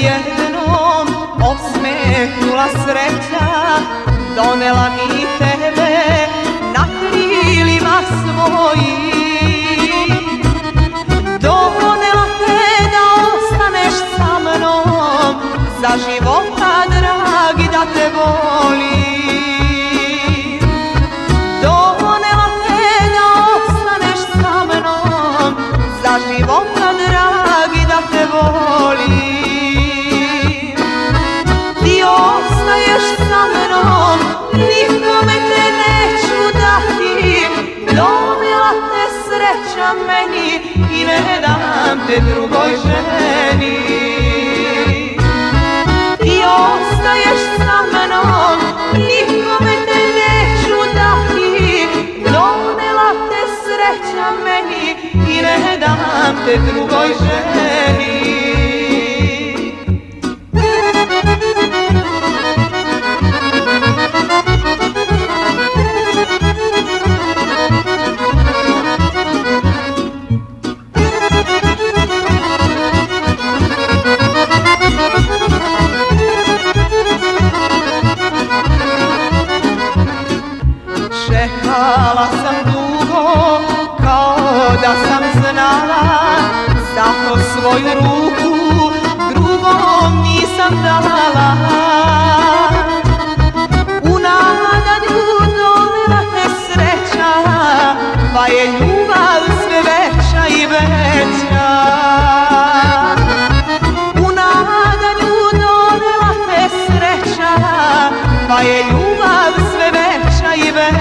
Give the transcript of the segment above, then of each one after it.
jednom osmehnula sreća, donela mi tebe na krilima svojim. Donela te da ostaneš sa mnom, za života dragi da te volim. Donela te da ostaneš sa mnom, za života dragi da te volim. Ti ostaješ sa mnom, nikome te neću dati, donela te sreća meni i ne dam te drugoj ženi. Ti ostaješ sa mnom, nikome te neću dati, donela te sreća meni i ne dam te drugoj ženi. Čekala sam dugo, kao da sam znala, zato svoju ruku drugom nisam dala. U nadanju donela te sreća, pa je ljubav sve veća i veća. U nadanju donela te sreća, pa je ljubav sve veća i veća.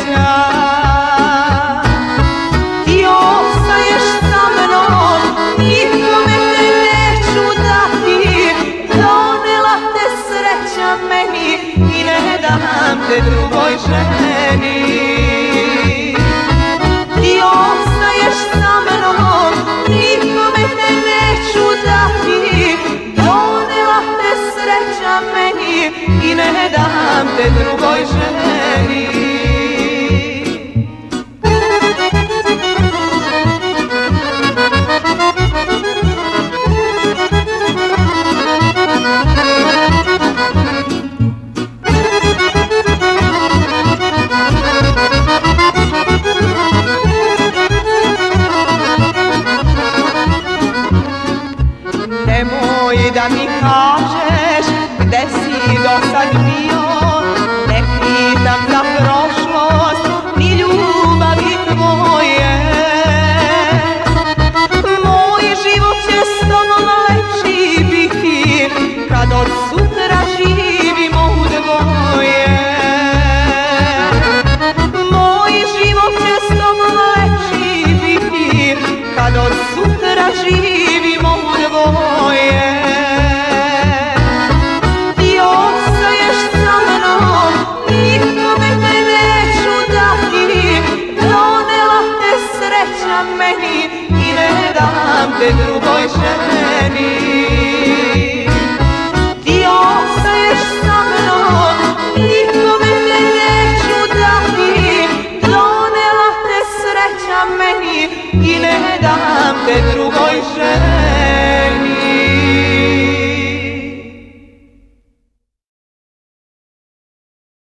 Ti ostaješ sa mnom, nikome te neću dati, donela te sreća meni i ne dam te drugoj ženi. Ti ostaješ sa mnom, nikome te neću dati, donela te sreća meni i ne dam te drugoj ženi. Nemoj da mi kažeš gde si do sad bio, ne pitam za prošlost ni ljubavi tvoje. Moj život će s tobom lepši biti, kad od sutra živimo u dvoje. Moj život će s tobom lepši biti, kad od sutra živimo u dvoje. Ti ostaješ sa mnom, nikome te neću dati, donela te sreća meni i ne dam te drugoj ženi. Ti ostaješ sa mnom, nikome te neću dati, donela te sreća meni i ne dam te drugoj ženi.